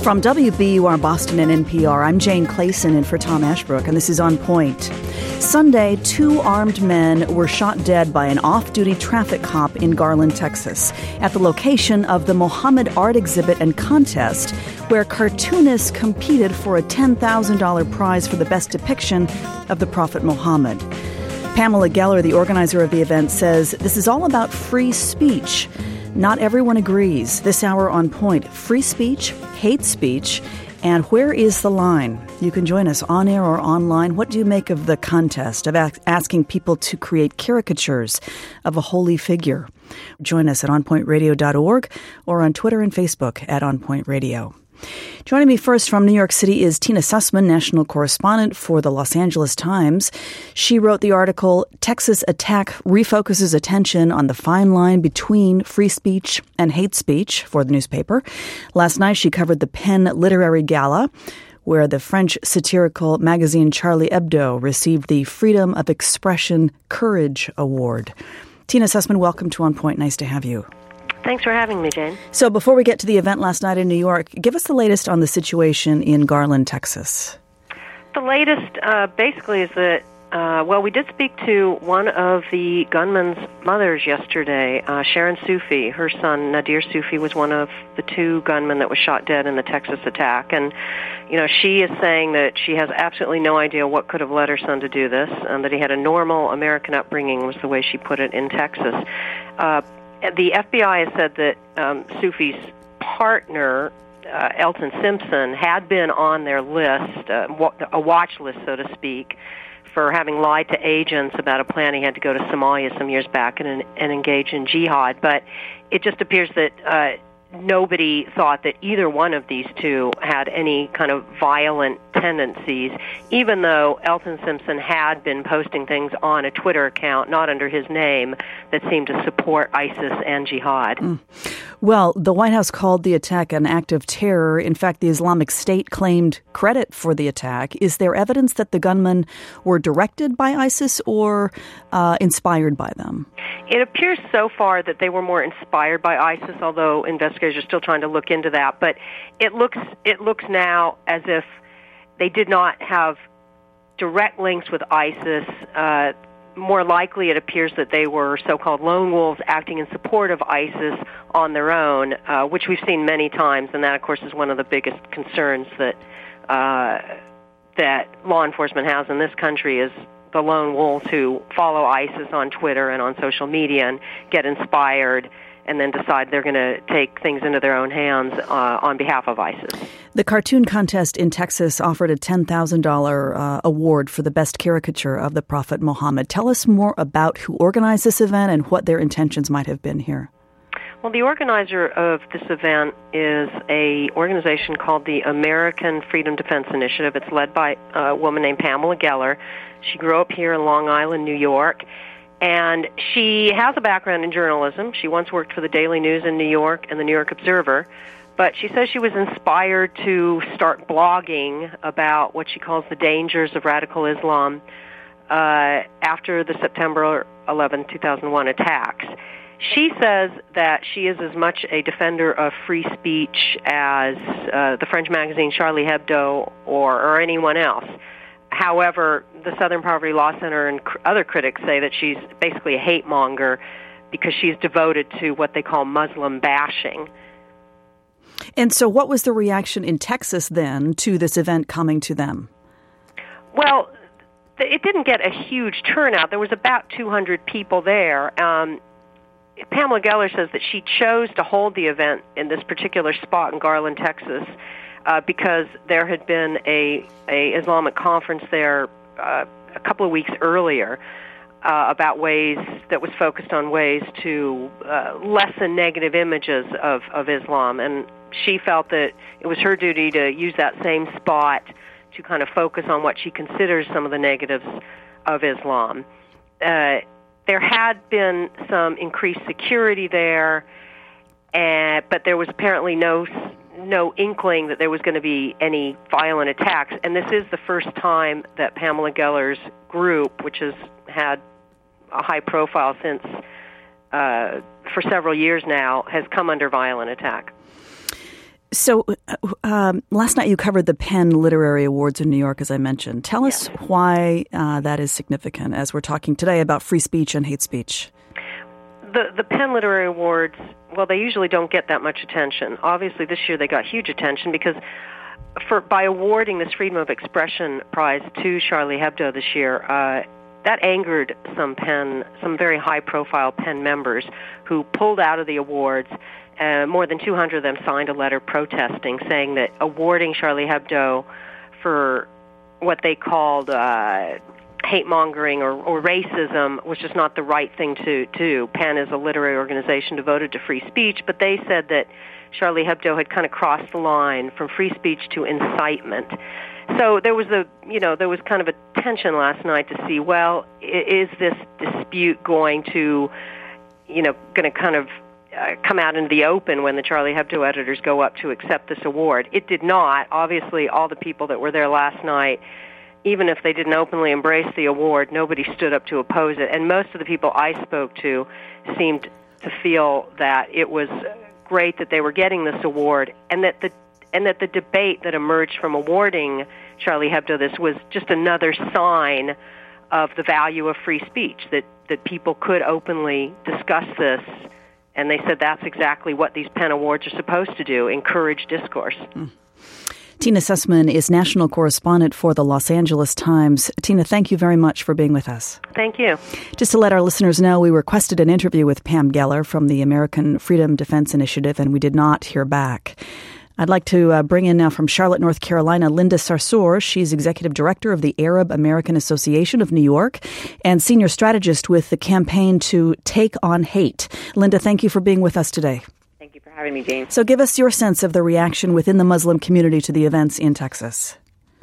From WBUR Boston and NPR, I'm Jane Clayson in for Tom Ashbrook, and this is On Point. Sunday, 2 armed men were shot dead by an off-duty traffic cop in Garland, Texas, at the location of the Muhammad Art Exhibit and Contest, where cartoonists competed for a $10,000 prize for the best depiction of the Prophet Muhammad. Pamela Geller, the organizer of the event, says this is all about free speech. Not everyone agrees. This hour On Point, free speech, hate speech, and where is the line? You can join us on air or online. What do you make of the contest of asking people to create caricatures of a holy figure? Join us at onpointradio.org or on Twitter and Facebook at On Point Radio. Joining me first from New York City is Tina Sussman, national correspondent for the Los Angeles Times. She wrote the article, Texas Attack Refocuses Attention on the Fine Line Between Free Speech and Hate Speech for the newspaper. Last night she covered the Penn Literary Gala, where the French satirical magazine Charlie Hebdo received the Freedom of Expression Courage Award. Tina Sussman, welcome to On Point. Nice to have you. Thanks for having me, Jane. So before we get to the event last night in New York, give us the latest on the situation in Garland, Texas. The latest basically is that, we did speak to one of the gunman's mothers yesterday, Sharon Sufi. Her son, Nadir Sufi, was one of the 2 gunmen that was shot dead in the Texas attack. And, she is saying that she has absolutely no idea what could have led her son to do this, and that he had a normal American upbringing, was the way she put it, in Texas. The FBI has said that Sufi's partner, Elton Simpson, had been on their list, a watch list, so to speak, for having lied to agents about a plan he had to go to Somalia some years back and engage in jihad. But it just appears that nobody thought that either one of these 2 had any kind of violent tendencies, even though Elton Simpson had been posting things on a Twitter account, not under his name, that seemed to support ISIS and jihad. Well, the White House called the attack an act of terror. In fact, the Islamic State claimed credit for the attack. Is there evidence that the gunmen were directed by ISIS or inspired by them? It appears so far that they were more inspired by ISIS, although investigators are still trying to look into that. But it looks now as if they did not have direct links with ISIS. More likely, it appears that they were so-called lone wolves acting in support of ISIS on their own, which we've seen many times, and that, of course, is one of the biggest concerns that that law enforcement has in this country, is the lone wolves who follow ISIS on Twitter and on social media and get inspired and then decide they're going to take things into their own hands on behalf of ISIS. The cartoon contest in Texas offered a $10,000 award for the best caricature of the Prophet Muhammad. Tell us more about who organized this event and what their intentions might have been here. Well, the organizer of this event is an organization called the American Freedom Defense Initiative. It's led by a woman named Pamela Geller. She grew up here in Long Island, New York, and she has a background in journalism. She once worked for the Daily News in New York and the New York Observer, but she says she was inspired to start blogging about what she calls the dangers of radical Islam after the September 11, 2001 attacks. She says that she is as much a defender of free speech as the French magazine Charlie Hebdo or anyone else. However, the Southern Poverty Law Center and other critics say that she's basically a hate monger because she's devoted to what they call Muslim bashing. And so what was the reaction in Texas then to this event coming to them? Well, it didn't get a huge turnout. There was about 200 people there. Pamela Geller says that she chose to hold the event in this particular spot in Garland, Texas, because there had been a Islamic conference there a couple of weeks earlier about ways that was focused on ways to lessen negative images of Islam. And she felt that it was her duty to use that same spot to kind of focus on what she considers some of the negatives of Islam. There had been some increased security there, but there was apparently no inkling that there was going to be any violent attacks. And this is the first time that Pamela Geller's group, which has had a high profile since for several years now, has come under violent attack. So last night you covered the Penn Literary Awards in New York, as I mentioned. Tell us why that is significant as we're talking today about free speech and hate speech. The Penn Literary Awards, well, they usually don't get that much attention. Obviously, this year they got huge attention because by awarding this Freedom of Expression Prize to Charlie Hebdo this year, that angered some very high-profile Penn members who pulled out of the awards. More than 200 of them signed a letter protesting, saying that awarding Charlie Hebdo for what they called hate-mongering or racism was just not the right thing to do. Penn is a literary organization devoted to free speech, but they said that Charlie Hebdo had kind of crossed the line from free speech to incitement. So there was kind of a tension last night to see, well, is this dispute going to kind of come out into the open when the Charlie Hebdo editors go up to accept this award? It did not. Obviously, all the people that were there last night, even if they didn't openly embrace the award, nobody stood up to oppose it. And most of the people I spoke to seemed to feel that it was great that they were getting this award, and that the debate that emerged from awarding Charlie Hebdo this was just another sign of the value of free speech, that people could openly discuss this. And they said that's exactly what these Penn Awards are supposed to do, encourage discourse. Tina Sussman is national correspondent for the Los Angeles Times. Tina, thank you very much for being with us. Thank you. Just to let our listeners know, we requested an interview with Pam Geller from the American Freedom Defense Initiative, and we did not hear back. I'd like to bring in now from Charlotte, North Carolina, Linda Sarsour. She's executive director of the Arab American Association of New York and senior strategist with the campaign to Take on Hate. Linda, thank you for being with us today. Thank you for having me, Jane. So give us your sense of the reaction within the Muslim community to the events in Texas.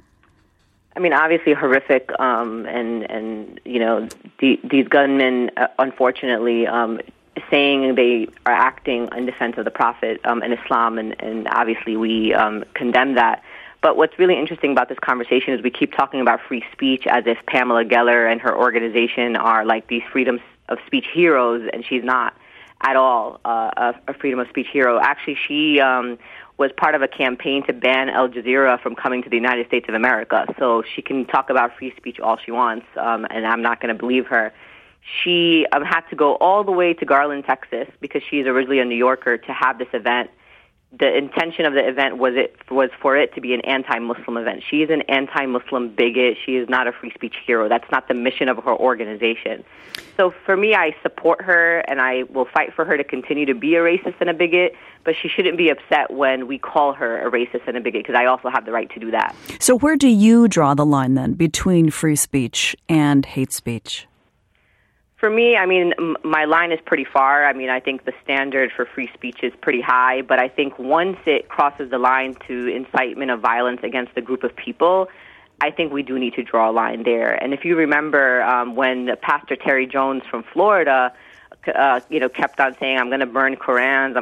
I mean, obviously horrific, and these gunmen, unfortunately, saying they are acting in defense of the Prophet and Islam, and obviously we condemn that. But what's really interesting about this conversation is we keep talking about free speech as if Pamela Geller and her organization are like these freedom of speech heroes, and she's not at all a freedom of speech hero. Actually, she was part of a campaign to ban Al Jazeera from coming to the United States of America. So she can talk about free speech all she wants, and I'm not going to believe her. She had to go all the way to Garland, Texas, because she's originally a New Yorker, to have this event. The intention of the event was for it to be an anti-Muslim event. She is an anti-Muslim bigot. She is not a free speech hero. That's not the mission of her organization. So for me, I support her, and I will fight for her to continue to be a racist and a bigot, but she shouldn't be upset when we call her a racist and a bigot, because I also have the right to do that. So where do you draw the line, then, between free speech and hate speech? For me, I mean, my line is pretty far. I mean, I think the standard for free speech is pretty high, but I think once it crosses the line to incitement of violence against a group of people, I think we do need to draw a line there. And if you remember when Pastor Terry Jones from Florida, kept on saying, I'm going to burn Korans,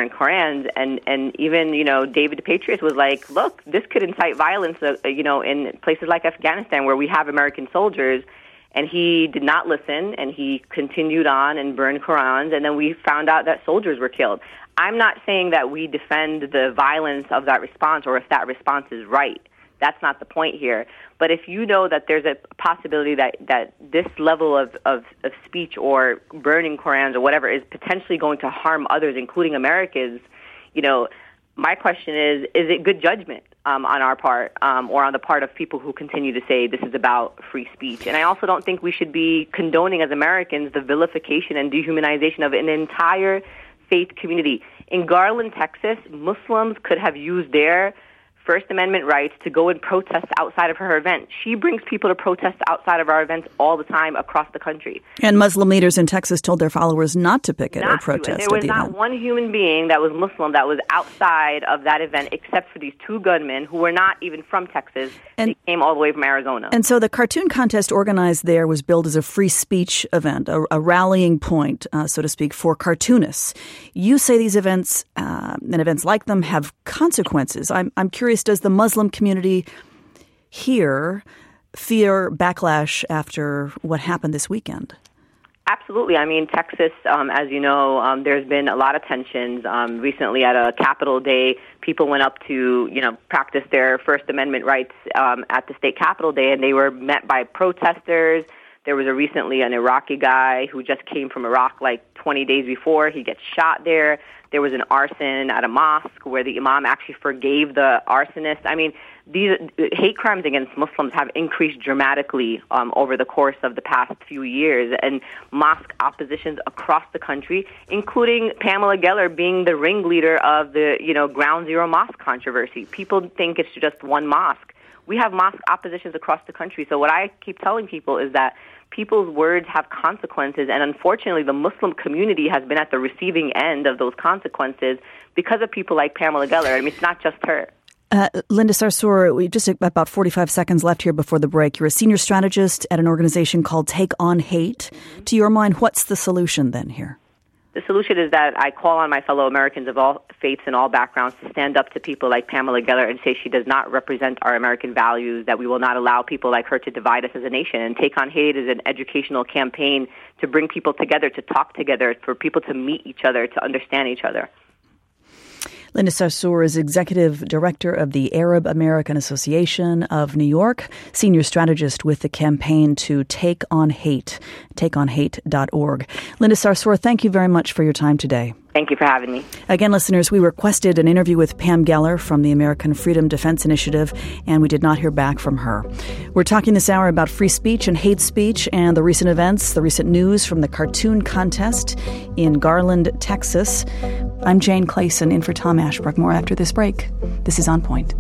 and even, David the Patriot was like, look, this could incite violence, in places like Afghanistan where we have American soldiers. And he did not listen, and he continued on and burned Korans, and then we found out that soldiers were killed. I'm not saying that we defend the violence of that response or if that response is right. That's not the point here. But if you know that there's a possibility that this level of speech or burning Korans or whatever is potentially going to harm others, including Americans, my question is it good judgment on our part or on the part of people who continue to say this is about free speech? And I also don't think we should be condoning as Americans the vilification and dehumanization of an entire faith community. In Garland, Texas, Muslims could have used their First Amendment rights to go and protest outside of her event. She brings people to protest outside of our events all the time across the country. And Muslim leaders in Texas told their followers not to picket or protest. There was not one human being that was Muslim that was outside of that event except for these two gunmen who were not even from Texas. They came all the way from Arizona. And so the cartoon contest organized there was billed as a free speech event, a rallying point, so to speak, for cartoonists. You say these events and events like them have consequences. I'm curious, does the Muslim community here fear backlash after what happened this weekend? Absolutely. I mean, Texas, as you know, there's been a lot of tensions. Recently at a Capitol Day, people went up to, practice their First Amendment rights at the state Capitol Day, and they were met by protesters. There was recently an Iraqi guy who just came from Iraq like 20 days before. He gets shot there. There was an arson at a mosque where the imam actually forgave the arsonist. I mean, these hate crimes against Muslims have increased dramatically over the course of the past few years, and mosque oppositions across the country, including Pamela Geller being the ringleader of the, Ground Zero mosque controversy. People think it's just one mosque. We have mosque oppositions across the country. So what I keep telling people is that people's words have consequences, and unfortunately the Muslim community has been at the receiving end of those consequences because of people like Pamela Geller. I mean, it's not just her. Linda Sarsour, we just about 45 seconds left here before the break. You're a senior strategist at an organization called Take on Hate. To your mind, what's the solution then here? The solution is that I call on my fellow Americans of all faiths and all backgrounds to stand up to people like Pamela Geller and say she does not represent our American values, that we will not allow people like her to divide us as a nation. And Take on Hate is an educational campaign to bring people together, to talk together, for people to meet each other, to understand each other. Linda Sarsour is Executive Director of the Arab American Association of New York, Senior Strategist with the campaign to Take on Hate, takeonhate.org. Linda Sarsour, thank you very much for your time today. Thank you for having me. Again, listeners, we requested an interview with Pam Geller from the American Freedom Defense Initiative, and we did not hear back from her. We're talking this hour about free speech and hate speech and the recent events, the recent news from the cartoon contest in Garland, Texas. I'm Jane Clayson, in for Tom Ashbrook. More after this break. This is On Point.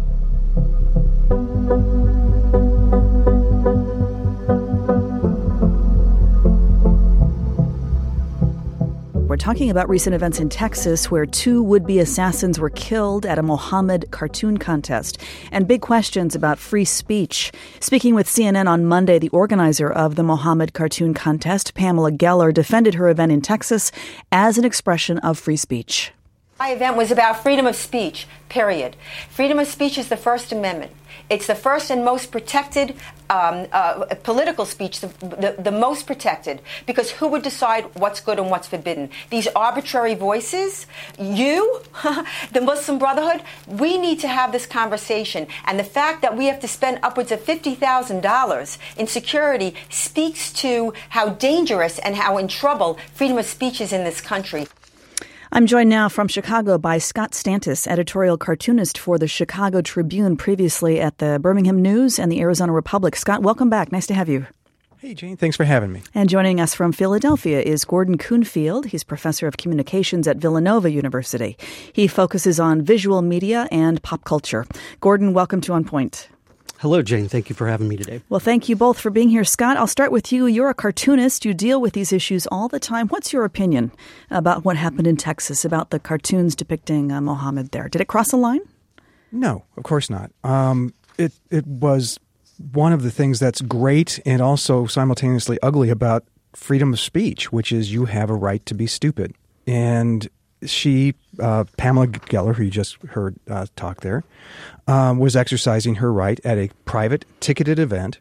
We're talking about recent events in Texas where 2 would-be assassins were killed at a Mohammed cartoon contest, and big questions about free speech. Speaking with CNN on Monday, the organizer of the Mohammed cartoon contest, Pamela Geller, defended her event in Texas as an expression of free speech. My event was about freedom of speech, period. Freedom of speech is the First Amendment. It's the first and most protected political speech, the most protected, because who would decide what's good and what's forbidden? These arbitrary voices, you, the Muslim Brotherhood, we need to have this conversation. And the fact that we have to spend upwards of $50,000 in security speaks to how dangerous and how in trouble freedom of speech is in this country. I'm joined now from Chicago by Scott Stantis, editorial cartoonist for the Chicago Tribune, previously at the Birmingham News and the Arizona Republic. Scott, welcome back. Nice to have you. Hey, Jane. Thanks for having me. And joining us from Philadelphia is Gordon Kuhnfield. He's professor of communications at Villanova University. He focuses on visual media and pop culture. Gordon, welcome to On Point. Hello, Jane. Thank you for having me today. Well, thank you both for being here. Scott, I'll start with you. You're a cartoonist. You deal with these issues all the time. What's your opinion about what happened in Texas, about the cartoons depicting Mohammed there? Did it cross a line? No, of course not. It was one of the things that's great and also simultaneously ugly about freedom of speech, which is you have a right to be stupid. And she, Pamela Geller, who you just heard talk there, was exercising her right at a private ticketed event.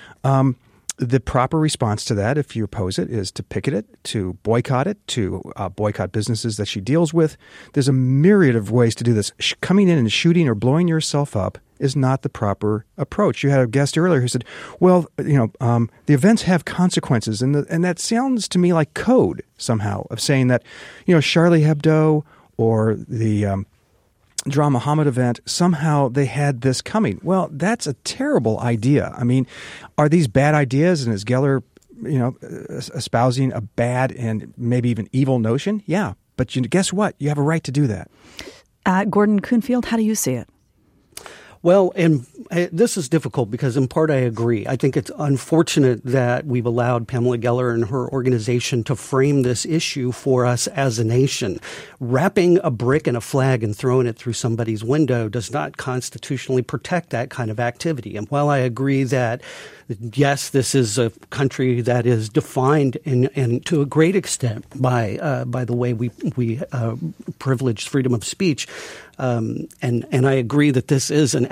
The proper response to that, if you oppose it, is to picket it, to boycott businesses that she deals with. There's a myriad of ways to do this. Coming in and shooting or blowing yourself up is not the proper approach. You had a guest earlier who said, well, the events have consequences. And that sounds to me like code somehow of saying that, Charlie Hebdo or the Draw Muhammad event, somehow they had this coming. Well, that's a terrible idea. I mean, are these bad ideas? And is Geller, espousing a bad and maybe even evil notion? Yeah. But guess what? You have a right to do that. Gordon Kuhnfield, how do you see it? Well, and this is difficult because in part I agree. I think it's unfortunate that we've allowed Pamela Geller and her organization to frame this issue for us as a nation. Wrapping a brick in a flag and throwing it through somebody's window does not constitutionally protect that kind of activity. And while I agree that, yes, this is a country that is defined and to a great extent by the way we privilege freedom of speech, and I agree that this is an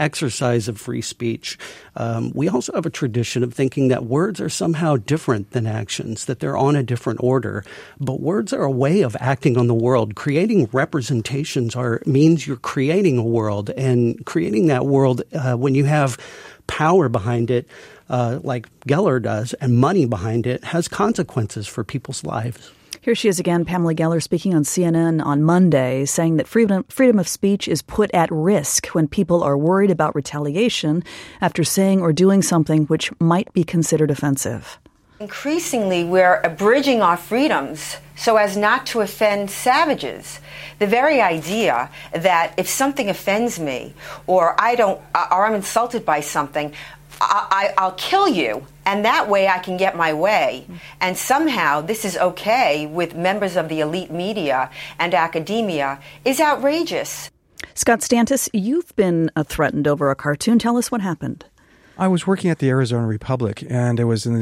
exercise of free speech. We also have a tradition of thinking that words are somehow different than actions, that they're on a different order. But words are a way of acting on the world. Creating representations means you're creating a world, and creating that world when you have power behind it, like Geller does, and money behind it, has consequences for people's lives. Here she is again, Pamela Geller, speaking on CNN on Monday, saying that freedom of speech is put at risk when people are worried about retaliation after saying or doing something which might be considered offensive. Increasingly, we're abridging our freedoms so as not to offend savages. The very idea that if something offends me, or I'm insulted by something, I'll kill you, and that way I can get my way. And somehow this is okay with members of the elite media and academia is outrageous. Scott Stantis, you've been threatened over a cartoon. Tell us what happened. I was working at the Arizona Republic, and it was in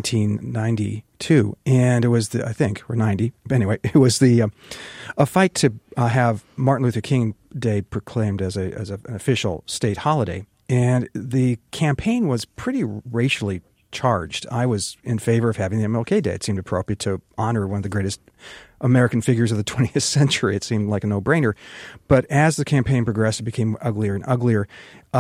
1992, and it was or 90. Anyway, it was a fight to have Martin Luther King Day proclaimed as an official state holiday. And the campaign was pretty racially charged. I was in favor of having the MLK Day. It seemed appropriate to honor one of the greatest American figures of the 20th century. It seemed like a no-brainer. But as the campaign progressed, it became uglier and uglier.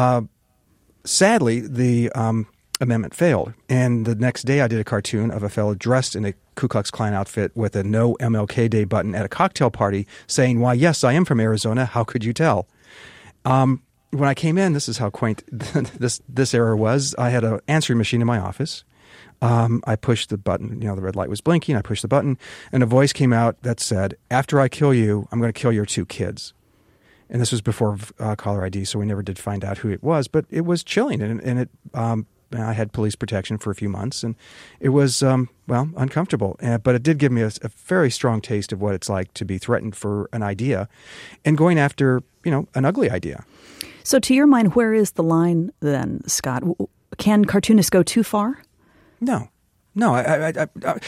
Sadly, the amendment failed. And the next day I did a cartoon of a fellow dressed in a Ku Klux Klan outfit with a No MLK Day button at a cocktail party saying, "Why, yes, I am from Arizona. How could you tell?" When I came in, this is how quaint this era was. I had an answering machine in my office. I pushed the button. The red light was blinking. I pushed the button, and a voice came out that said, "After I kill you, I'm going to kill your 2 kids." And this was before caller ID, so we never did find out who it was. But it was chilling, and it. I had police protection for a few months, and it was uncomfortable. But it did give me a very strong taste of what it's like to be threatened for an idea, and going after an ugly idea. So to your mind, where is the line then, Scott? Can cartoonists go too far? No. Let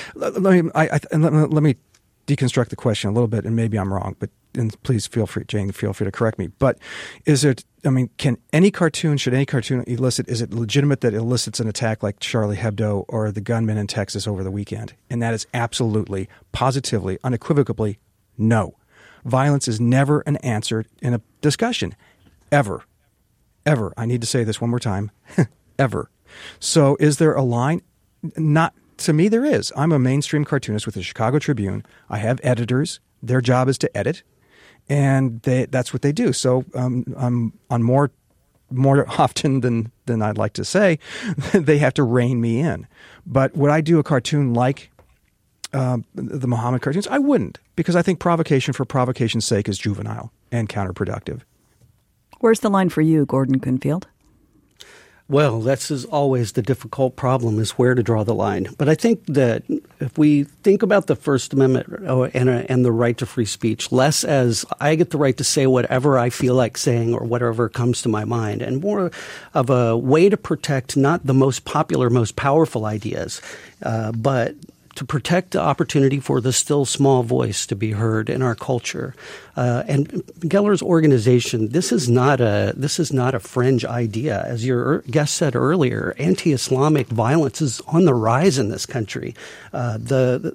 me deconstruct the question a little bit, and maybe I'm wrong, and please Jane, feel free to correct me. But should any cartoon elicit, is it legitimate that it elicits an attack like Charlie Hebdo or the gunman in Texas over the weekend? And that is absolutely, positively, unequivocally no. Violence is never an answer in a discussion. Ever. Ever. I need to say this one more time. Ever. So is there a line? Not to me, there is. I'm a mainstream cartoonist with the Chicago Tribune. I have editors. Their job is to edit, and that's what they do. So I'm on more often than I'd like to say, they have to rein me in. But would I do a cartoon like the Muhammad cartoons? I wouldn't, because I think provocation for provocation's sake is juvenile and counterproductive. Where's the line for you, Gordon Kunfield? Well, that's always the difficult problem, is where to draw the line. But I think that if we think about the First Amendment and the right to free speech less as I get the right to say whatever I feel like saying or whatever comes to my mind, and more of a way to protect not the most popular, most powerful ideas, but to protect the opportunity for the still small voice to be heard in our culture. And Geller's organization, this is not a fringe idea. As your guest said earlier, anti-Islamic violence is on the rise in this country. The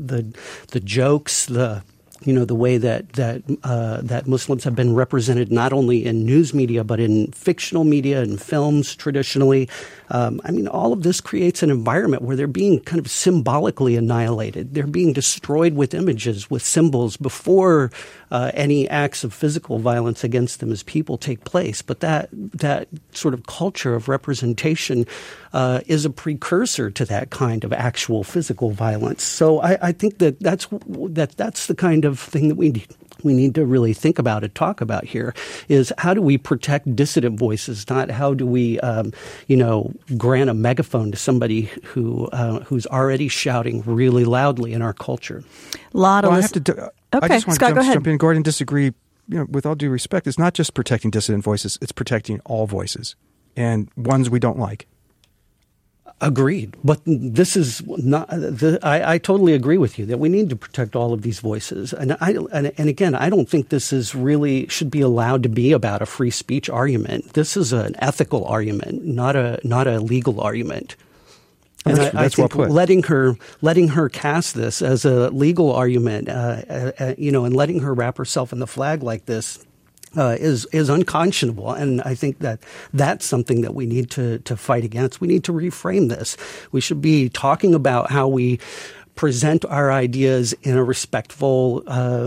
jokes, the way that Muslims have been represented not only in news media but in fictional media and films traditionally. All of this creates an environment where they're being kind of symbolically annihilated. They're being destroyed with images, with symbols, before any acts of physical violence against them as people take place. But that sort of culture of representation is a precursor to that kind of actual physical violence. So I think that's the kind of thing that we need to really think about and talk about here, is how do we protect dissident voices, not how do we, grant a megaphone to somebody who's already shouting really loudly in our culture. I just want to jump in. Gordon, disagree. With all due respect, it's not just protecting dissident voices; it's protecting all voices, and ones we don't like. Agreed. But this is not, I totally agree with you that we need to protect all of these voices. And again, I don't think this is really should be allowed to be about a free speech argument. This is an ethical argument, not a legal argument. And I think well letting her cast this as a legal argument, and letting her wrap herself in the flag like this, is unconscionable, and I think that that's something that we need to fight against. We need to reframe this. We should be talking about how we present our ideas in a respectful,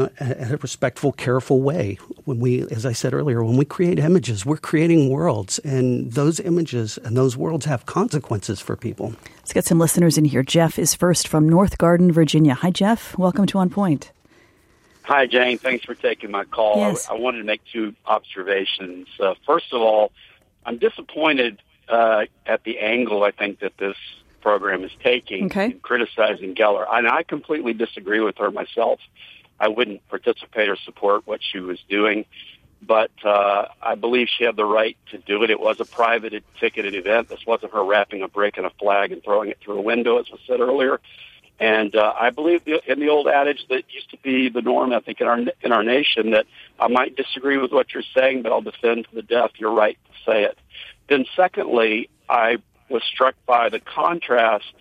careful way. When we, as I said earlier, when we create images, we're creating worlds, and those images and those worlds have consequences for people. Let's get some listeners in here. Jeff is first from North Garden, Virginia. Hi, Jeff. Welcome to On Point. Hi, Jane. Thanks for taking my call. Yes. I wanted to make two observations. First of all, I'm disappointed at the angle I think that this program is taking in criticizing Geller. And I completely disagree with her myself. I wouldn't participate or support what she was doing, but I believe she had the right to do it. It was a private ticketed event. This wasn't her wrapping a brick in a flag and throwing it through a window, as was said earlier. And I believe in the old adage that used to be the norm, I think, in our nation, that I might disagree with what you're saying, but I'll defend to the death your right to say it. Then secondly, I was struck by the contrast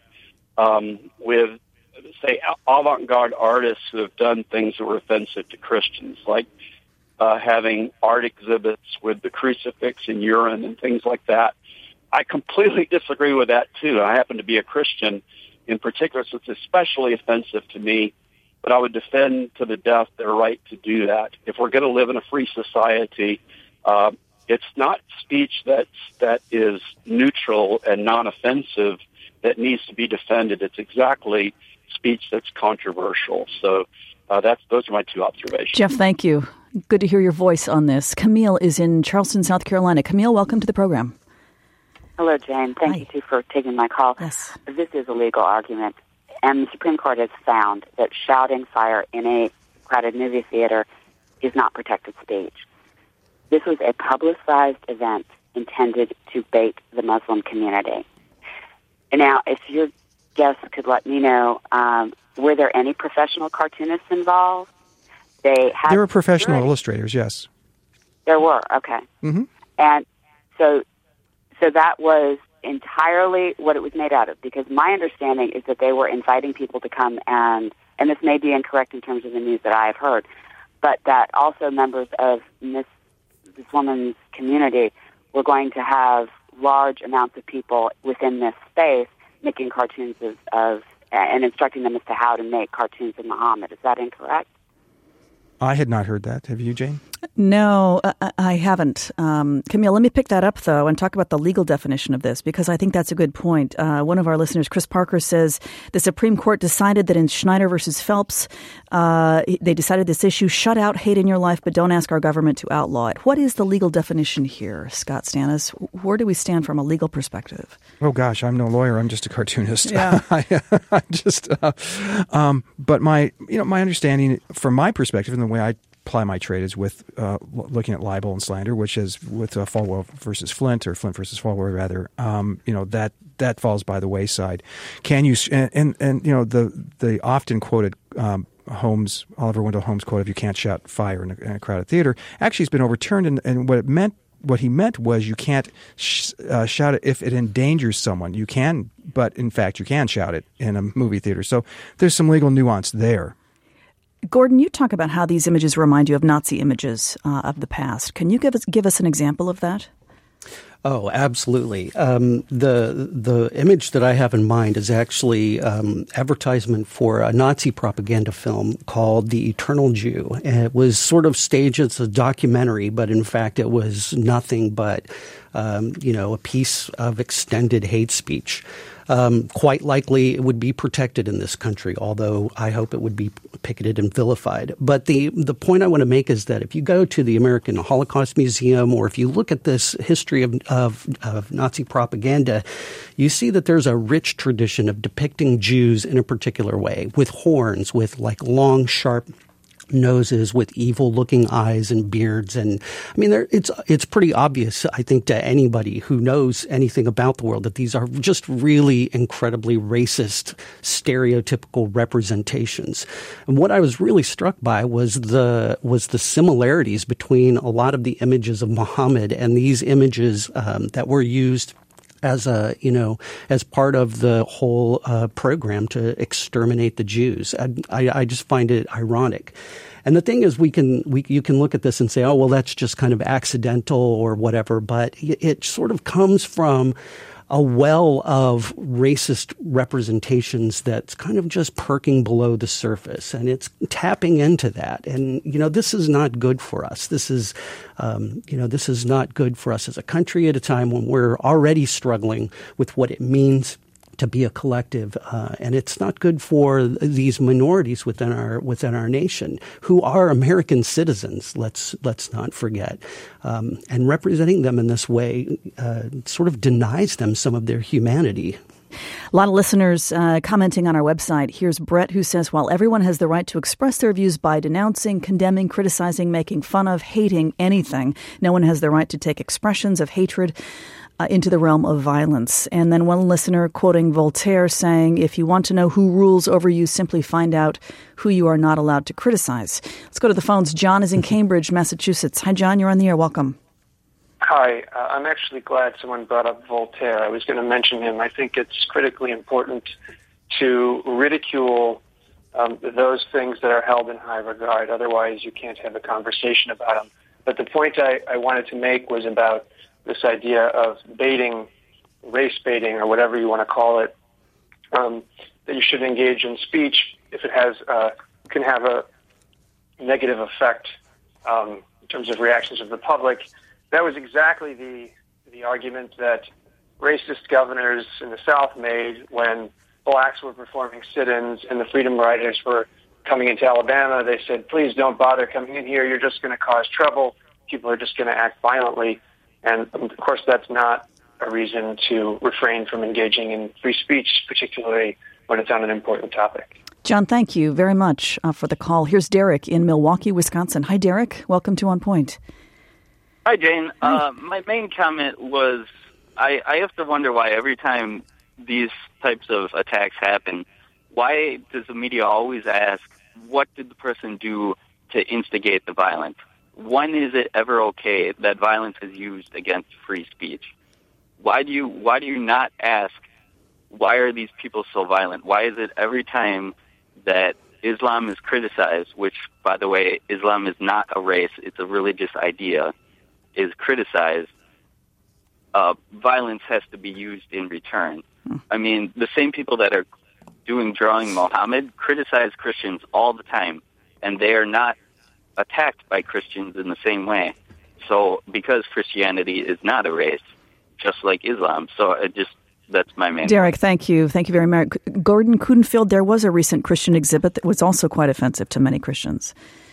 with, say, avant-garde artists who have done things that were offensive to Christians, like having art exhibits with the crucifix and urine and things like that. I completely disagree with that, too. I happen to be a Christian in particular, so it's especially offensive to me, but I would defend to the death their right to do that. If we're going to live in a free society, it's not speech that is neutral and non-offensive that needs to be defended. It's exactly speech that's controversial. So those are my two observations. Jeff, thank you. Good to hear your voice on this. Camille is in Charleston, South Carolina. Camille, welcome to the program. Hello, Jane. Thank you, too, for taking my call. Yes. This is a legal argument, and the Supreme Court has found that shouting fire in a crowded movie theater is not protected speech. This was a publicized event intended to bait the Muslim community. And now, if your guests could let me know, were there any professional cartoonists involved? There were professional illustrators, yes. There were, okay. Mm-hmm. And so that was entirely what it was made out of, because my understanding is that they were inviting people to come and this may be incorrect in terms of the news that I have heard, but that also members of this woman's community were going to have large amounts of people within this space making cartoons of and instructing them as to how to make cartoons of Muhammad. Is that incorrect? I had not heard that. Have you, Jane? No, I haven't. Camille, let me pick that up, though, and talk about the legal definition of this, because I think that's a good point. One of our listeners, Chris Parker, says the Supreme Court decided that in Schneider versus Phelps, they decided this issue, shut out hate in your life, but don't ask our government to outlaw it. What is the legal definition here, Scott Stannis? Where do we stand from a legal perspective? Oh, gosh, I'm no lawyer. I'm just a cartoonist. Yeah. I just, but my understanding from my perspective and the way I apply my trade is with looking at libel and slander, which is with Falwell versus Flint, or Flint versus Falwell, rather. That falls by the wayside. Can you and the often quoted Oliver Wendell Holmes quote of "You can't shout fire in a crowded theater" actually has been overturned, and what he meant was you can't shout it if it endangers someone. You can, but in fact you can shout it in a movie theater. So there's some legal nuance there. Gordon, you talk about how these images remind you of Nazi images of the past. Can you give us an example of that? Oh, absolutely. The image that I have in mind is actually advertisement for a Nazi propaganda film called The Eternal Jew. And it was sort of staged as a documentary, but in fact it was nothing but a piece of extended hate speech. Quite likely it would be protected in this country, although I hope it would be picketed and vilified. But the point I want to make is that if you go to the American Holocaust Museum, or if you look at this history of Nazi propaganda, you see that there's a rich tradition of depicting Jews in a particular way, with horns, with like long, sharp noses with evil-looking eyes and beards. And I mean, it's pretty obvious, I think, to anybody who knows anything about the world that these are just really incredibly racist, stereotypical representations. And what I was really struck by was the similarities between a lot of the images of Muhammad and these images that were used as part of the whole program to exterminate the Jews. I just find it ironic. And the thing is, you can look at this and say, oh, well, that's just kind of accidental or whatever, but it sort of comes from a well of racist representations that's kind of just perking below the surface, and it's tapping into that. And, this is not good for us. This is not good for us as a country at a time when we're already struggling with what it means to be a collective, and it's not good for these minorities within our nation who are American citizens. Let's not forget, and representing them in this way sort of denies them some of their humanity. A lot of listeners commenting on our website. Here's Brett, who says, while everyone has the right to express their views by denouncing, condemning, criticizing, making fun of, hating anything, no one has the right to take expressions of hatred into the realm of violence. And then one listener quoting Voltaire saying, if you want to know who rules over you, simply find out who you are not allowed to criticize. Let's go to the phones. John is in Cambridge, Massachusetts. Hi, John. You're on the air. Welcome. Hi. I'm actually glad someone brought up Voltaire. I was going to mention him. I think it's critically important to ridicule those things that are held in high regard. Otherwise, you can't have a conversation about them. But the point I wanted to make was about this idea of baiting, race baiting, or whatever you want to call it, that you should engage in speech if it can have a negative effect in terms of reactions of the public. That was exactly the argument that racist governors in the South made when blacks were performing sit-ins and the Freedom Riders were coming into Alabama. They said, please don't bother coming in here. You're just going to cause trouble. People are just going to act violently. And, of course, that's not a reason to refrain from engaging in free speech, particularly when it's on an important topic. John, thank you very much for the call. Here's Derek in Milwaukee, Wisconsin. Hi, Derek. Welcome to On Point. Hi, Jane. My main comment was I have to wonder why every time these types of attacks happen, why does the media always ask, what did the person do to instigate the violence? When is it ever okay that violence is used against free speech? Why do you not ask, why are these people so violent? Why is it every time that Islam is criticized, which, by the way, Islam is not a race, it's a religious idea, is criticized, violence has to be used in return? I mean, the same people that are drawing Muhammad criticize Christians all the time, and they are not attacked by Christians in the same way. So because Christianity is not a race, just like Islam. So that's my main Derek, thank you. Thank you very much. Gordon Kudenfield, there was a recent Christian exhibit that was also quite offensive to many Christians.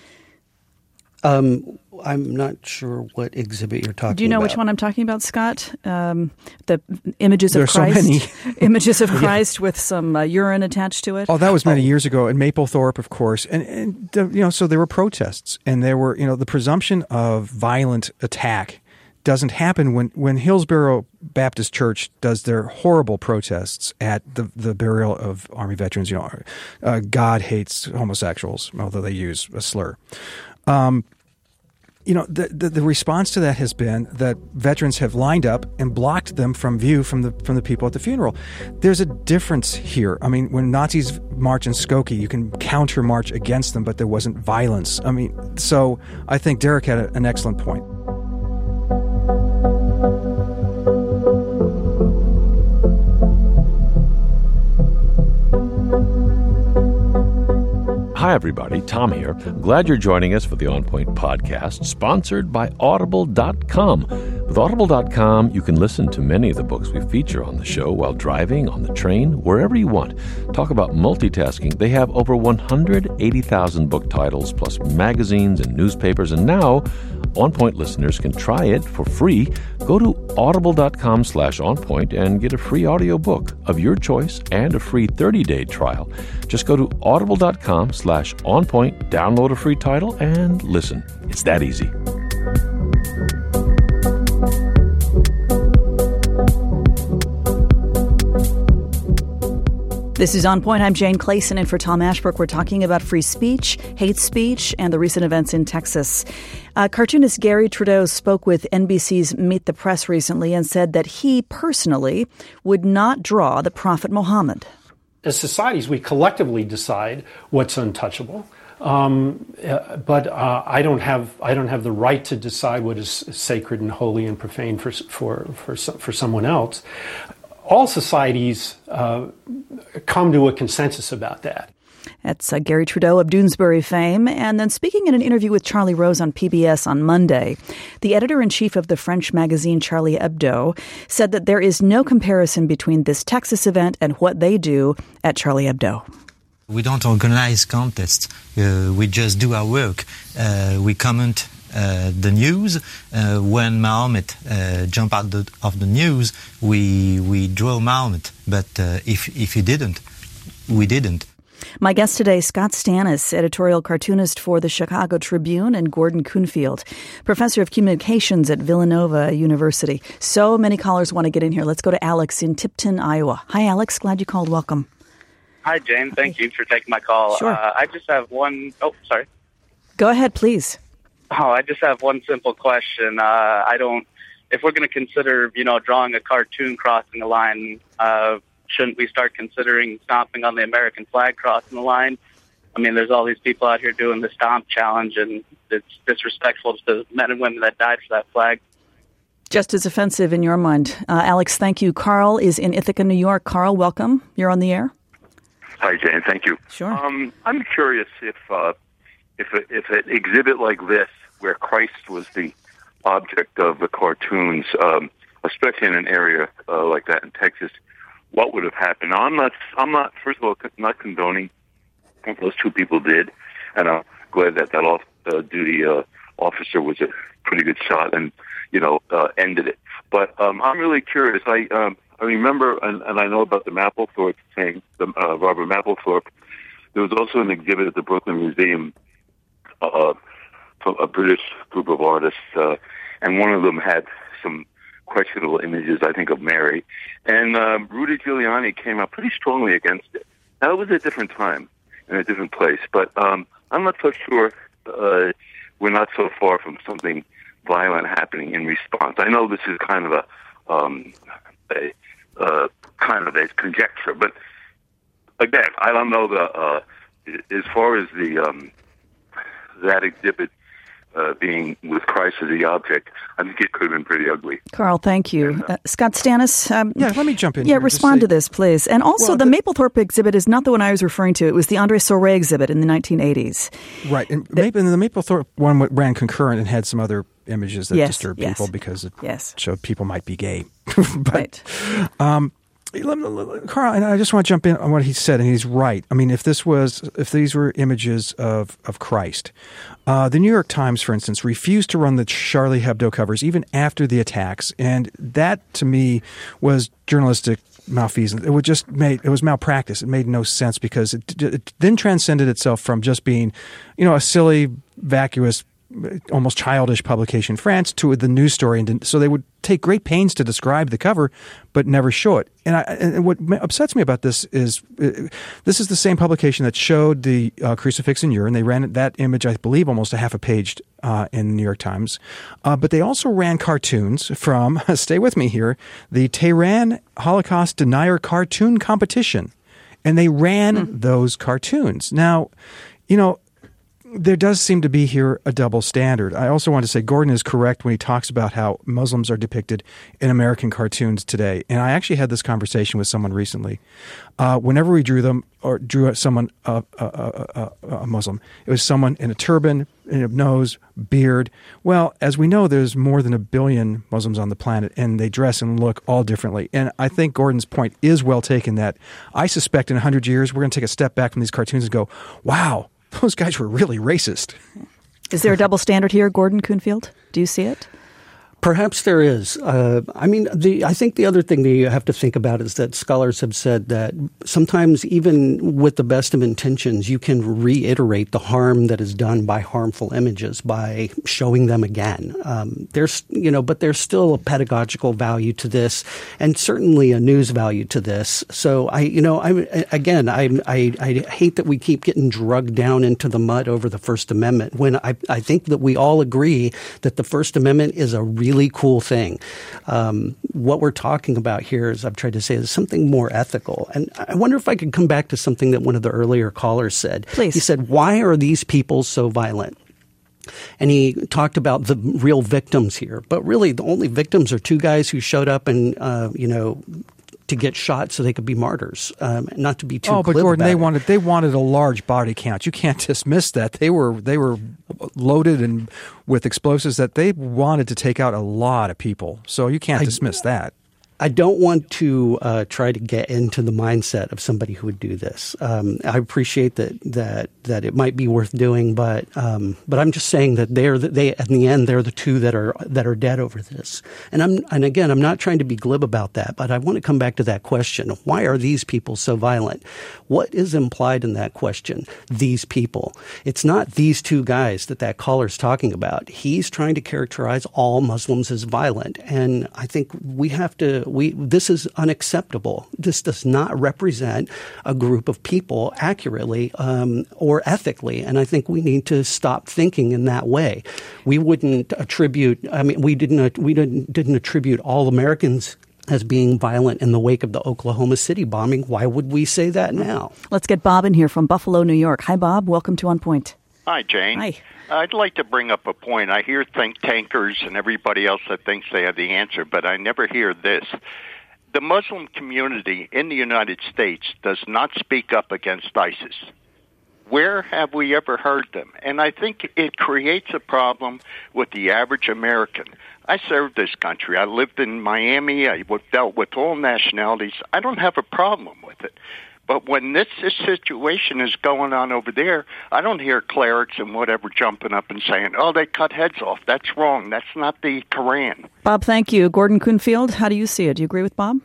I'm not sure what exhibit you're talking about. Do you know which one I'm talking about, Scott? The images of Christ. So many. Images of Christ with some urine attached to it. Oh, that was many years ago in Maplethorpe, of course. And so there were protests, and there were, the presumption of violent attack doesn't happen when Hillsborough Baptist Church does their horrible protests at the burial of Army veterans. God hates homosexuals, although they use a slur. The response to that has been that veterans have lined up and blocked them from view from the people at the funeral. There's a difference here. I mean, when Nazis march in Skokie, you can counter march against them, but there wasn't violence. I mean, so I think Derek had an excellent point. Hi, everybody. Tom here. Glad you're joining us for the On Point podcast, sponsored by Audible.com. With Audible.com, you can listen to many of the books we feature on the show while driving, on the train, wherever you want. Talk about multitasking. They have over 180,000 book titles, plus magazines and newspapers, and now On Point listeners can try it for free. Go to audible.com/onpoint and get a free audiobook of your choice and a free 30-day trial. Just go to audible.com/onpoint, download a free title, and listen. It's that easy. This is On Point. I'm Jane Clayson, and for Tom Ashbrook, we're talking about free speech, hate speech, and the recent events in Texas. Cartoonist Gary Trudeau spoke with NBC's Meet the Press recently and said that he personally would not draw the Prophet Muhammad. As societies, we collectively decide what's untouchable. But I don't have the right to decide what is sacred and holy and profane for someone else. All societies come to a consensus about that. That's Gary Trudeau of Doonesbury fame. And then speaking in an interview with Charlie Rose on PBS on Monday, the editor-in-chief of the French magazine Charlie Hebdo said that there is no comparison between this Texas event and what they do at Charlie Hebdo. We don't organize contests. We just do our work. We comment the news. When Mahomet jumped out of the news, we draw Mahomet. But if he didn't, we didn't. My guest today, Scott Stannis, editorial cartoonist for the Chicago Tribune, and Gordon Kuhnfield, professor of communications at Villanova University. So many callers want to get in here. Let's go to Alex in Tipton, Iowa. Hi, Alex. Glad you called. Welcome. Hi, Jane. Thank you for taking my call. Sure. I just have one... Oh, sorry. Go ahead, please. Oh, I just have one simple question. If we're going to consider, drawing a cartoon crossing a line, shouldn't we start considering stomping on the American flag crossing the line? I mean, there's all these people out here doing the stomp challenge, and it's disrespectful to the men and women that died for that flag. Just as offensive in your mind. Alex, thank you. Carl is in Ithaca, New York. Carl, welcome. You're on the air. Hi, Jane. Thank you. Sure. I'm curious if an exhibit like this, where Christ was the object of the cartoons, especially in an area like that in Texas, what would have happened? Now, I'm not. First of all, not condoning what those two people did, and I'm glad that off-duty officer was a pretty good shot and ended it. But I'm really curious. I remember, and I know about the Mapplethorpe thing, Robert Mapplethorpe. There was also an exhibit at the Brooklyn Museum from a British group of artists, and one of them had some questionable images, I think, of Mary. And Rudy Giuliani came out pretty strongly against it. Now, it was a different time in a different place, but I'm not so sure we're not so far from something violent happening in response. I know this is kind of a conjecture, but again, I don't know as far as that exhibit being with Christ as the object. I think it could have been pretty ugly. Carl, thank you. Scott Stannis. Let me jump in. Yeah, respond to this, please. And also, the Mapplethorpe exhibit is not the one I was referring to. It was the André Sauret exhibit in the 1980s. Right. And the Mapplethorpe one ran concurrent and had some other images that disturbed people because it showed people might be gay. But, right. Carl, and I just want to jump in on what he said, and he's right. I mean, if these were images of Christ, the New York Times, for instance, refused to run the Charlie Hebdo covers even after the attacks, and that to me was journalistic malfeasance. It was malpractice. It made no sense because it then transcended itself from just being, a silly, vacuous, almost childish publication in France to the news story. And so they would take great pains to describe the cover, but never show it. And what upsets me about this is this is the same publication that showed the crucifix in urine. They ran that image, I believe, almost a half a page in the New York Times. But they also ran cartoons from, stay with me here, the Tehran Holocaust Denier Cartoon Competition. And they ran those cartoons. Now, there does seem to be here a double standard. I also want to say Gordon is correct when he talks about how Muslims are depicted in American cartoons today. And I actually had this conversation with someone recently. Whenever we drew them or drew someone a Muslim, it was someone in a turban, in a nose, beard. Well, as we know, there's more than 1 billion Muslims on the planet, and they dress and look all differently. And I think Gordon's point is well taken that I suspect in 100 years we're going to take a step back from these cartoons and go, wow, those guys were really racist. Is there a double standard here, Gordon Kuhnfield? Do you see it? Perhaps there is. I think the other thing that you have to think about is that scholars have said that sometimes even with the best of intentions, you can reiterate the harm that is done by harmful images by showing them again. But there's still a pedagogical value to this, and certainly a news value to this. So I hate that we keep getting drugged down into the mud over the First Amendment when I think that we all agree that the First Amendment is a really cool thing. What we're talking about here, as I've tried to say, is something more ethical. And I wonder if I could come back to something that one of the earlier callers said. Please. He said, why are these people so violent? And he talked about the real victims here. But really, the only victims are two guys who showed up and, to get shot so they could be martyrs, not to be too. Oh, but Gordon, about they wanted a large body count. You can't dismiss that. They were loaded and with explosives that they wanted to take out a lot of people. So you can't dismiss that. I don't want to try to get into the mindset of somebody who would do this. I appreciate that it might be worth doing, but I'm just saying that they in the end they're the two that are dead over this. And again I'm not trying to be glib about that, but I want to come back to that question: why are these people so violent? What is implied in that question? These people. It's not these two guys that caller's talking about. He's trying to characterize all Muslims as violent, and I think we have to. This is unacceptable. This does not represent a group of people accurately or ethically, and I think we need to stop thinking in that way. We wouldn't attribute. We didn't attribute all Americans as being violent in the wake of the Oklahoma City bombing. Why would we say that now? Let's get Bob in here from Buffalo, New York. Hi, Bob. Welcome to On Point. Hi, Jane. Hi. I'd like to bring up a point. I hear think tankers and everybody else that thinks they have the answer, but I never hear this. The Muslim community in the United States does not speak up against ISIS. Where have we ever heard them? And I think it creates a problem with the average American. I served this country. I lived in Miami. I dealt with all nationalities. I don't have a problem with it. But when this situation is going on over there, I don't hear clerics and whatever jumping up and saying, oh, they cut heads off. That's wrong. That's not the Quran. Bob, thank you. Gordon Kuhnfield, how do you see it? Do you agree with Bob?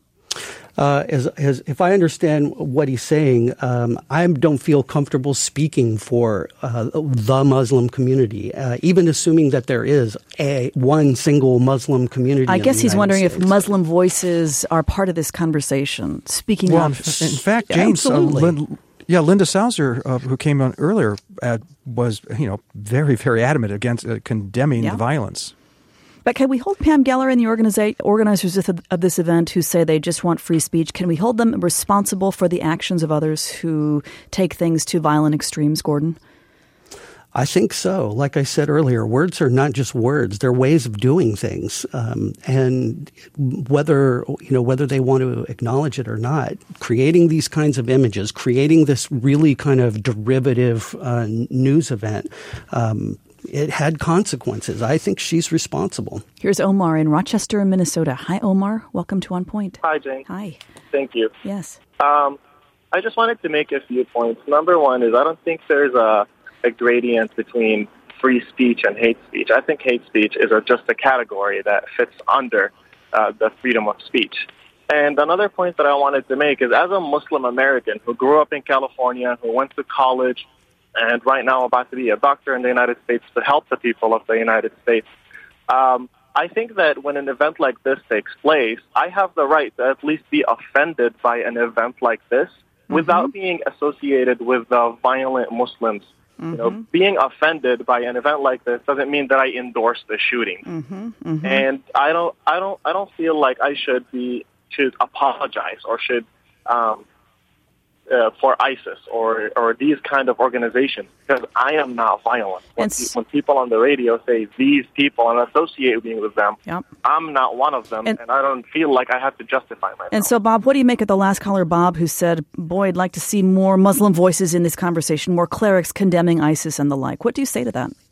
If I understand what he's saying, I don't feel comfortable speaking for the Muslim community, even assuming that there is one single Muslim community. I guess he's wondering States. if Muslim voices are part of this conversation. Speaking well, up. in fact, James, Linda Salzer, who came on earlier, was very, very adamant against condemning the violence. But can we hold Pam Geller and the organizers of this event who say they just want free speech, can we hold them responsible for the actions of others who take things to violent extremes, Gordon? I think so. Like I said earlier, words are not just words; they're ways of doing things. And whether they want to acknowledge it or not, creating these kinds of images, creating this really kind of derivative news event. It had consequences. I think she's responsible. Here's Omar in Rochester, Minnesota. Hi, Omar. Welcome to On Point. Hi, Jane. Hi. Thank you. Yes. I just wanted to make a few points. Number one is I don't think there's a gradient between free speech and hate speech. I think hate speech is just a category that fits under the freedom of speech. And another point that I wanted to make is as a Muslim American who grew up in California, who went to college, and right now about to be a doctor in the United States to help the people of the United States. I think that when an event like this takes place, I have the right to at least be offended by an event like this without being associated with the violent Muslims. Being offended by an event like this doesn't mean that I endorse the shooting. And I don't feel like I should apologize or should for ISIS or these kind of organizations, because I am not violent. When people on the radio say these people and associate me with them, I'm not one of them, and I don't feel like I have to justify myself. And so, Bob, what do you make of the last caller, Bob, who said, boy, I'd like to see more Muslim voices in this conversation, more clerics condemning ISIS and the like? What do you say to that?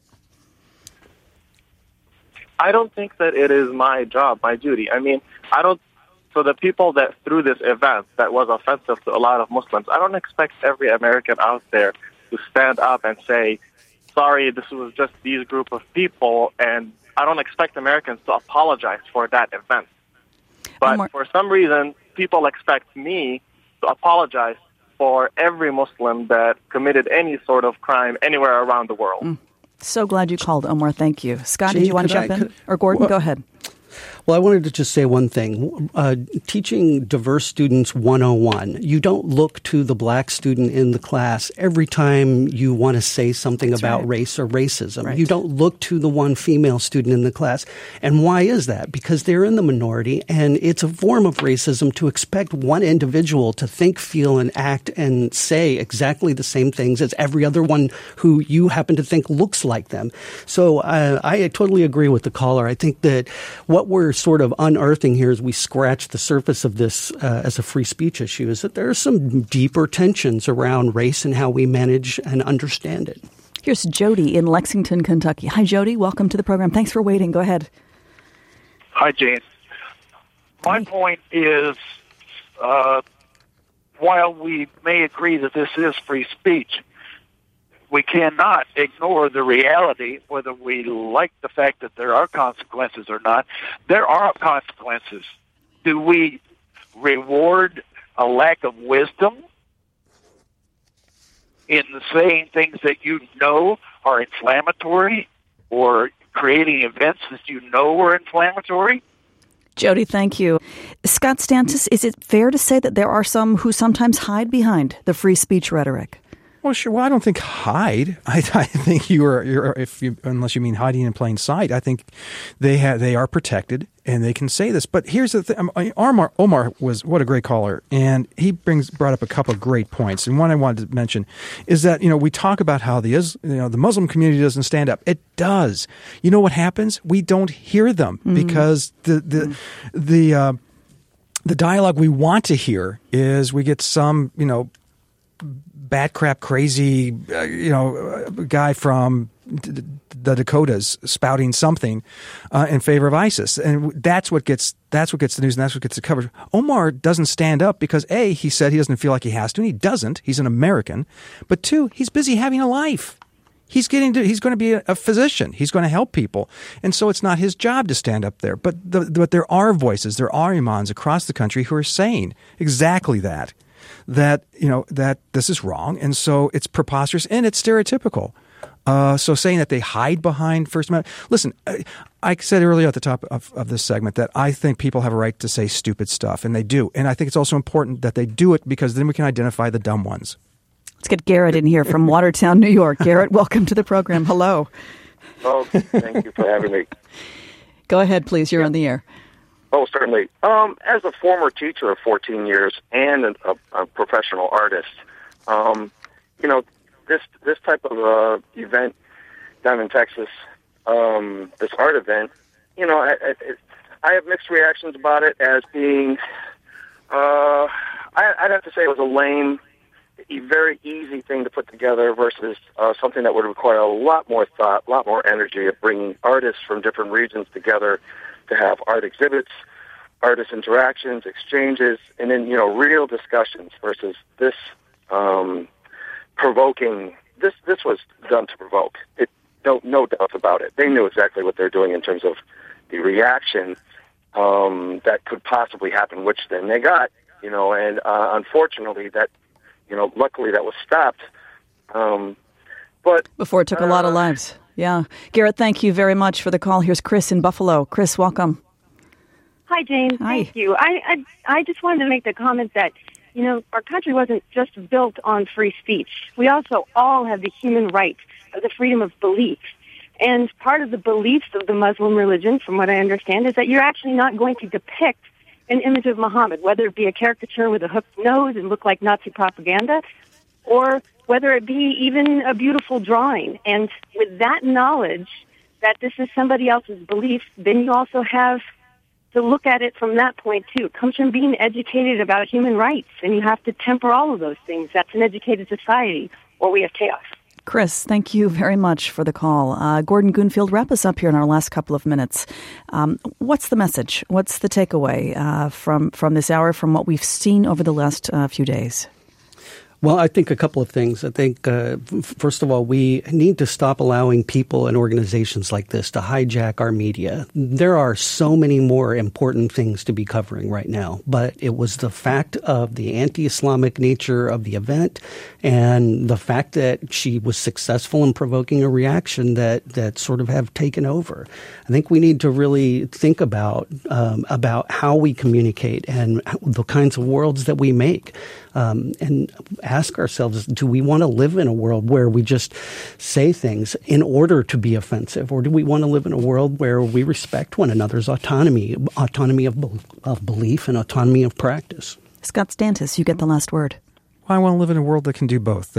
I don't think that it is my job, my duty. I mean, so the people that threw this event that was offensive to a lot of Muslims, I don't expect every American out there to stand up and say, sorry, this was just these group of people, and I don't expect Americans to apologize for that event. But for some reason, people expect me to apologize for every Muslim that committed any sort of crime anywhere around the world. So glad you called, Omar. Thank you. Scott, did you want to jump in? Or Gordon, go ahead. Well, I wanted to just say one thing. Teaching diverse students 101, you don't look to the black student in the class every time you want to say something about race or racism. Right. You don't look to the one female student in the class. And why is that? Because they're in the minority, and it's a form of racism to expect one individual to think, feel, and act and say exactly the same things as every other one who you happen to think looks like them. So I totally agree with the caller. I think that what we're sort of unearthing here as we scratch the surface of this as a free speech issue is that there are some deeper tensions around race and how we manage and understand it. Here's Jody in Lexington, Kentucky. Hi, Jody. Welcome to the program. Thanks for waiting. Go ahead. Hi, Jane. My point is, while we may agree that this is free speech, we cannot ignore the reality, whether we like the fact that there are consequences or not. There are consequences. Do we reward a lack of wisdom in saying things that you know are inflammatory or creating events that you know are inflammatory? Jody, thank you. Scott Stantis, is it fair to say that there are some who sometimes hide behind the free speech rhetoric? Well, sure. Well, I don't think hide. I think unless you mean hiding in plain sight. I think they are protected and they can say this. But here's the thing: Omar was what a great caller, and he brought up a couple of great points. And one I wanted to mention is that we talk about how the Muslim community doesn't stand up. It does. You know what happens? We don't hear them because the dialogue we want to hear is we get some bat crap crazy, guy from the Dakotas spouting something in favor of ISIS, and that's what gets the news, and that's what gets the coverage. Omar doesn't stand up because A, he said he doesn't feel like he has to, and he doesn't. He's an American, but two, he's busy having a life. He's going to be a physician. He's going to help people, and so it's not his job to stand up there. But there are voices, there are imams across the country who are saying exactly that this is wrong, and so it's preposterous and it's stereotypical. So saying that they hide behind First Amendment. Listen, I said earlier at the top of this segment that I think people have a right to say stupid stuff, and they do. And I think it's also important that they do it because then we can identify the dumb ones. Let's get Garrett in here from Watertown, New York. Garrett, welcome to the program. Hello. Oh, thank you for having me. Go ahead, please. You're on the air. Oh, certainly. As a former teacher of 14 years and a professional artist, this type of event down in Texas, this art event, I have mixed reactions about it as being, I'd have to say it was a lame, very easy thing to put together versus something that would require a lot more thought, a lot more energy of bringing artists from different regions together to have art exhibits, artist interactions, exchanges, and then, real discussions versus this provoking. This was done to provoke. No doubt about it. They knew exactly what they're doing in terms of the reaction that could possibly happen, which then they got, and unfortunately that, luckily that was stopped. But before it took a lot of lives. Yeah. Garrett, thank you very much for the call. Here's Chris in Buffalo. Chris, welcome. Hi, Jane. Hi. Thank you. I just wanted to make the comment that, our country wasn't just built on free speech. We also all have the human right of the freedom of belief. And part of the beliefs of the Muslim religion, from what I understand, is that you're actually not going to depict an image of Muhammad, whether it be a caricature with a hooked nose and look like Nazi propaganda, or whether it be even a beautiful drawing. And with that knowledge that this is somebody else's belief, then you also have to look at it from that point, too. It comes from being educated about human rights, and you have to temper all of those things. That's an educated society, or we have chaos. Chris, thank you very much for the call. Gordon Goonfield, wrap us up here in our last couple of minutes. What's the message? What's the takeaway from this hour, from what we've seen over the last few days? Well, I think a couple of things. I think, first of all, we need to stop allowing people and organizations like this to hijack our media. There are so many more important things to be covering right now, but it was the fact of the anti-Islamic nature of the event and the fact that she was successful in provoking a reaction that sort of have taken over. I think we need to really think about how we communicate and the kinds of worlds that we make. And ask ourselves, do we want to live in a world where we just say things in order to be offensive? Or do we want to live in a world where we respect one another's autonomy of belief and autonomy of practice? Scott Stantis, you get the last word. I want to live in a world that can do both.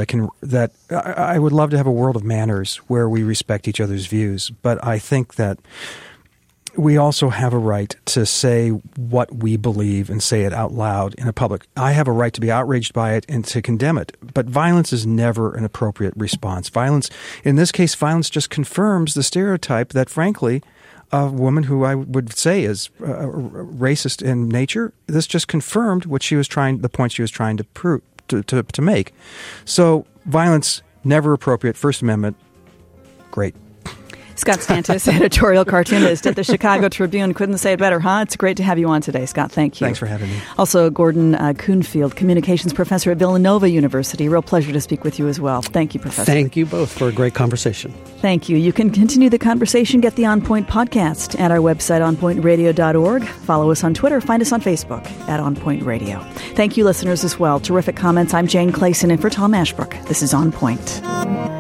I would love to have a world of manners where we respect each other's views. But I think that we also have a right to say what we believe and say it out loud in a public. I have a right to be outraged by it and to condemn it. But violence is never an appropriate response. Violence, in this case, violence just confirms the stereotype that, frankly, a woman who I would say is racist in nature, this just confirmed what she was the point she was trying to prove, to make. So violence, never appropriate. First Amendment, great. Scott Stantis, editorial cartoonist at the Chicago Tribune. Couldn't say it better, huh? It's great to have you on today, Scott. Thank you. Thanks for having me. Also, Gordon Goonfield, communications professor at Villanova University. Real pleasure to speak with you as well. Thank you, Professor. Thank you both for a great conversation. Thank you. You can continue the conversation. Get the On Point podcast at our website, onpointradio.org. Follow us on Twitter. Find us on Facebook at On Point Radio. Thank you, listeners, as well. Terrific comments. I'm Jane Clayson, and for Tom Ashbrook, this is On Point.